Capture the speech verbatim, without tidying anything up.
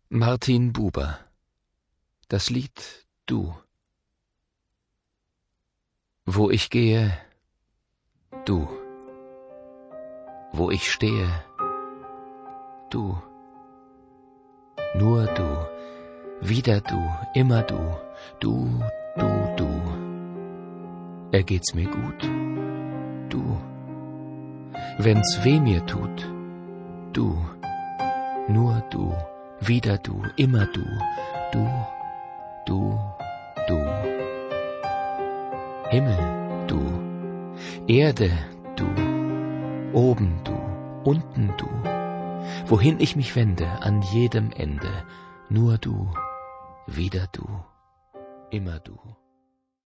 Martin Buber. Das Lied Du. Wo ich gehe, du. Wo ich stehe, du. Nur du, wieder du, immer du, du, du, du. Ergeht's mir gut, du. Wenn's weh mir tut, du. Nur du, wieder du, immer du, du, du, du. Himmel, du. Erde, du. Oben du, unten du. Wohin ich mich wende, an jedem Ende, nur du, wieder du, immer du.